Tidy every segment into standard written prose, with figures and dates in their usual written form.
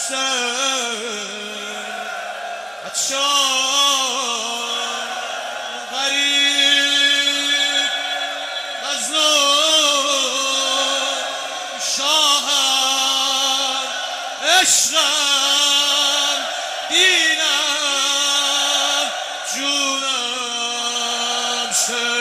غریب مظلوم شاهم عشقم دینم جونم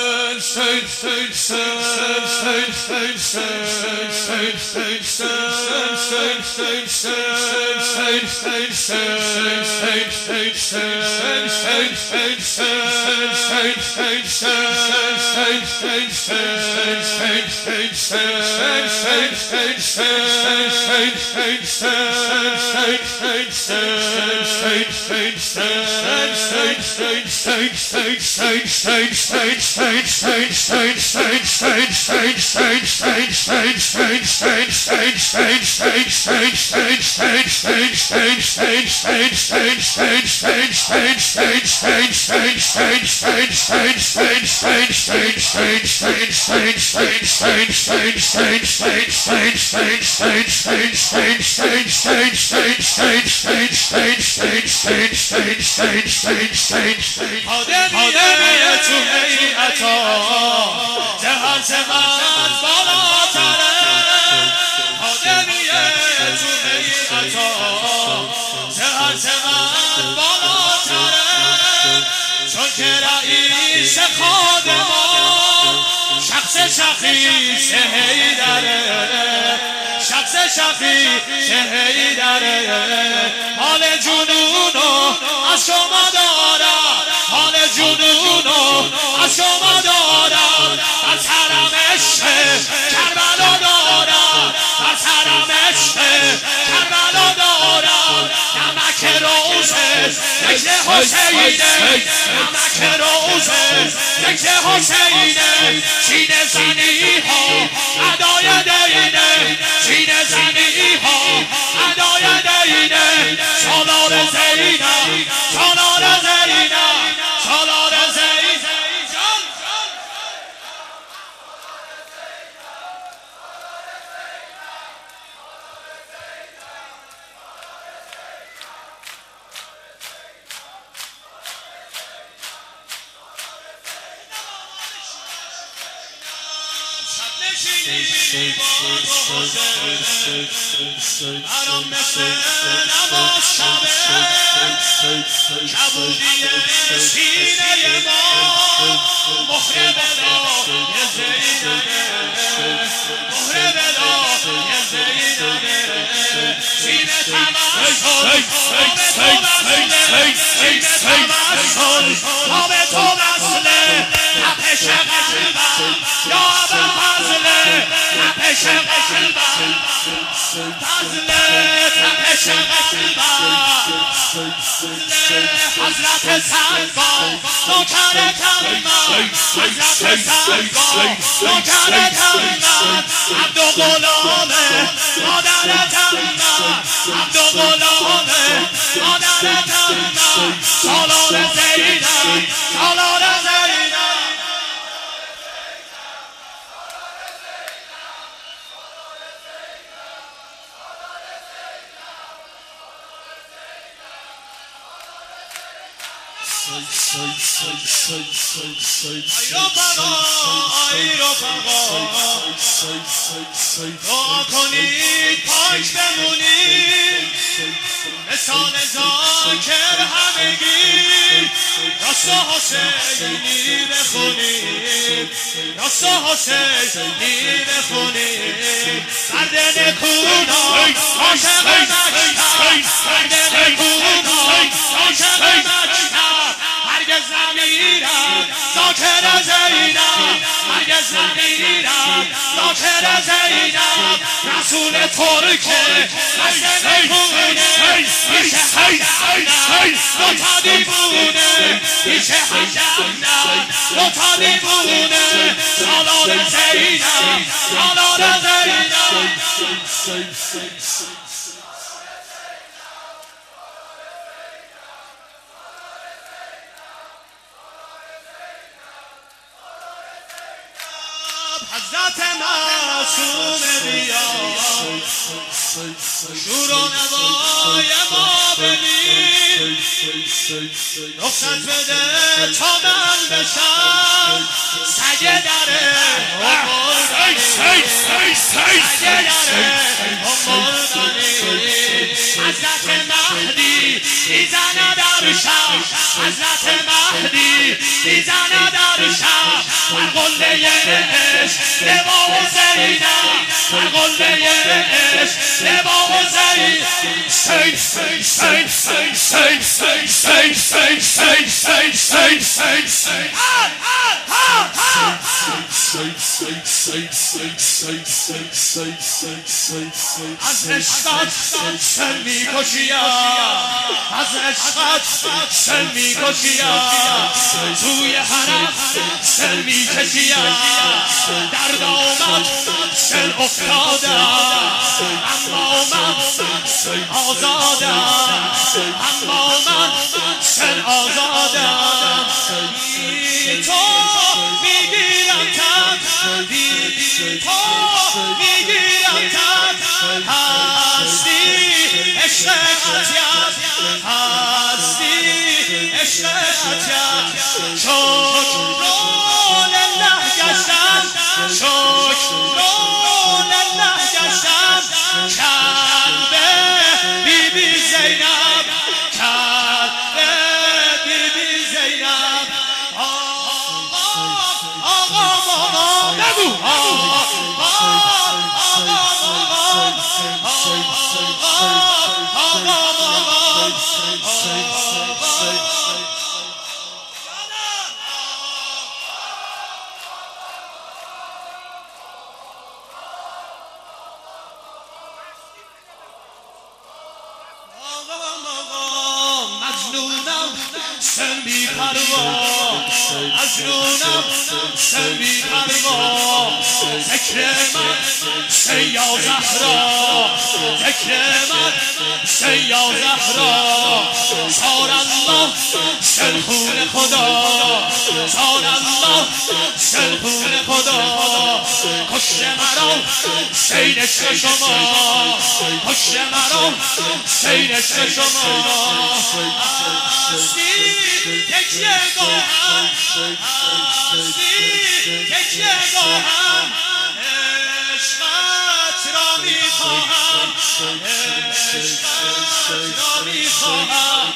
آدمیه تو هیئتا جهان چقدر بالاتره آدمیه تو هیئتا جهان چقدر بالاتره چون که رئیس خادمان شخص شخیص حیدره شخص شخیص حیدره حال جنونو از شما دارم حال جنونو از شما دارم در سرم عشق کربلا دارم در سرم عشق کربلا دارم نمک روزه ذکر حسینه نمک روزه ذکر حسینه سینه زنی ها ادای دینه سینه زنی ها ادای دینه سالار زینب سالار زینب سالار زینب برام مثل نماز شبه کبودی سینه ما مهر ولای زینبه مهر ولای زینبه سینه توسل تاب تو وصله سینه توسل تاب تو وصله تپش قلبم یا ابوالفضله تپش قلبم فضله تپش قلبم حضرت سلمان نوکر تمام حضرت سلمان نوکر تمام عبد و غلامه مادر تمام عبد و غلامه مادر تمام سالار زینب سالار زینب ای رفقا دعا کنید پاک بمونید مثال ذاکر همگی راست حسینی بخونید راست حسینی بخونید مرد نکونا عاشق مکتب مرد نکونا عاشق مکتب هرگز نمیرم ذاکر زینب هرگز نمیرم ذاکر زینب رسول ترکه مثل نکونه میشه همدم دوتا دیوونه میشه همدم دوتا دیوونه سالار زینب سالار زینب حضرت معصوم بیا شور و نوای ما ببین رخصت بده تا من بشم سگ دره حضرت مهدی میزنه در شب حضرت مهدی میزنه در شب بر قله عشق لبا حسینم بر قله عشق لبا حسین از عشقت سر میکشیم از عشقت سر میکشیم توی حرم سر میکشیم درد آمد سر افتادم اما من آزادم اما من سر آزادم تو میگیرم تن تو میگیرم تن هستی عشق عطیت هستی عشق عطیت شکران الله گشتم شکران الله گشتم کلبه بی بی زینب کلبه بی بی زینب آقا بگو مجنونم سر بی پروا مجنونم سر بی پروا ذکر من سیا زهرا ذکر من سیا زهرا صار الله سر خون خدا صار الله سر خون خدا کشت مرا سین عشق شما کشت مرا سین عشق شما هستی تکیه گاهم هستی تکیه گاهم عشقت را میخواهم عشقت را میخواهم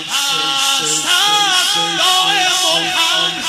هستم دائم ملهم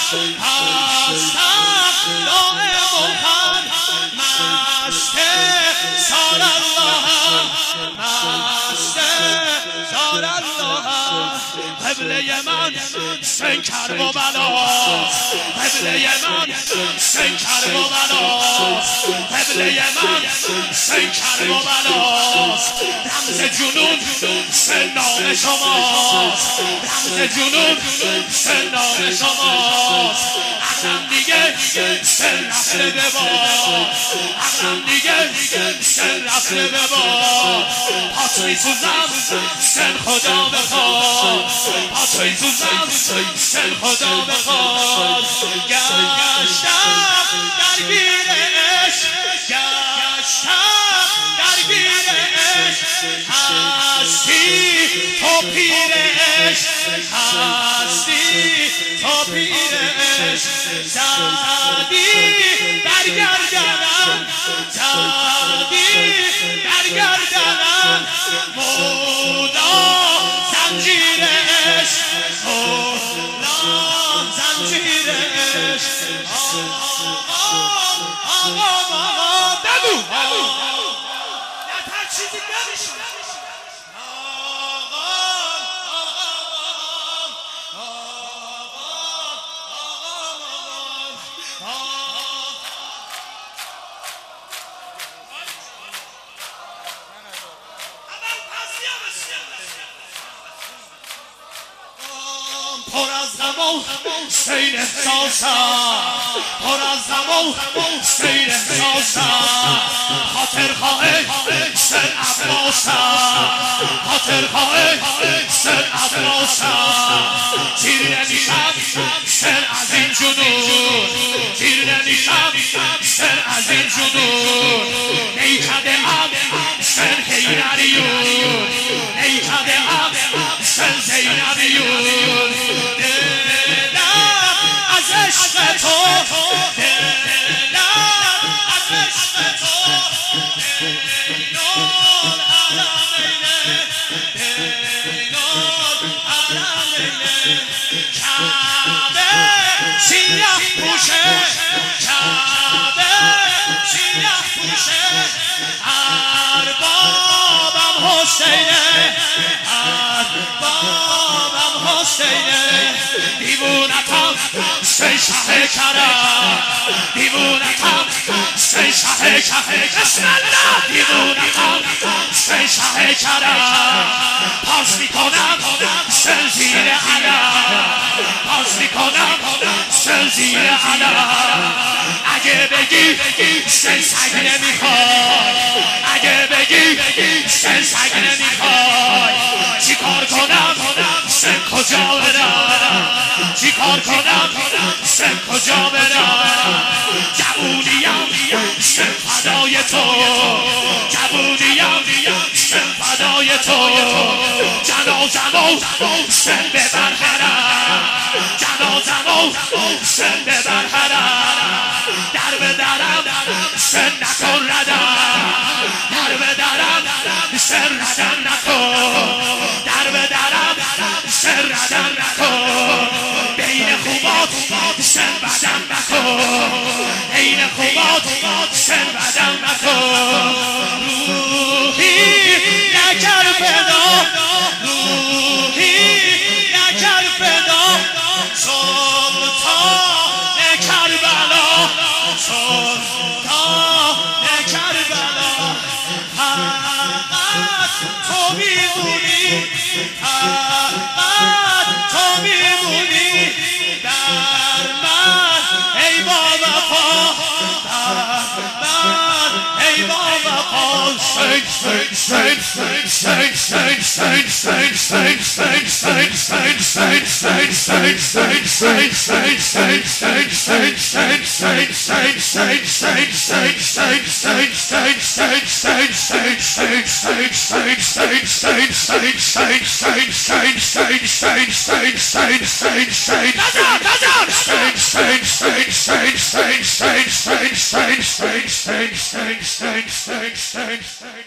هستم دائم ملهم مست سال اللهم مست سال اللهم قبله من سن کربلا قبله من سن کربلا قبله من سن کربلا رمز جنون سن نام شماست رمز جنون سن نام شماست عقلم دیگه سن رفته به باد عقلم دیگه سن رفته به باد پات میسوزم سن خدا بخواد پات میسوزم سن خدا بخواد گشتم درگیر عشق گشتم درگیر عشق هستی تو پیر عشق هستی تو پیر عشق زدی در گردنم زدی در گردنم مولا زنجیر عشق مولا زنجیر عشق آقا بگو نتر چیزی نمیشه پر از غم و سیر احساسم پر از غم و سیر احساسم خاطر خواه سر عباسم خاطر خواه سر عباسم تیر نمیشم سر از این جنون تیر نمیشم سر از این جنون نیکده ام سر زینبیون نیکده احسن زینبیون دلم از عشق تو دلم از عشق تو بین الحرمین بین الحرمین کعبه سیاه پوشه کعبه سیاه پوشه اربابم حسینه اربابم حسینه دیوونتم سی شه کرم دیوونتم سی شه کرم بسم الله دیوونتم سی شه کرم پاس میکنم سر زیر علم پاس میکنم سر زیر علم اگه بگی سر سگ نمیخوای اگه بگی سر سگ نمیخوای چی کار کنم سر کجا برم چی کار کنم سر کجا برم جوونیم سر فدای تو جوونیم سر فدای تو جنازمو سر ببر حرم جنازمو سر ببر حرم در به درم سر نکن ردم در به درم سر ردم نکن در به درم سر ردم نکن بین خوبات سر بدم نکن بین خوبات سر بدم نکن روحی نکر فدا روحی نکر فدا سلطان کربلا سلطان کربلا فقط تو میمونی فقط تو میمونی در من ای با وفا در من ای با وفا Thanks.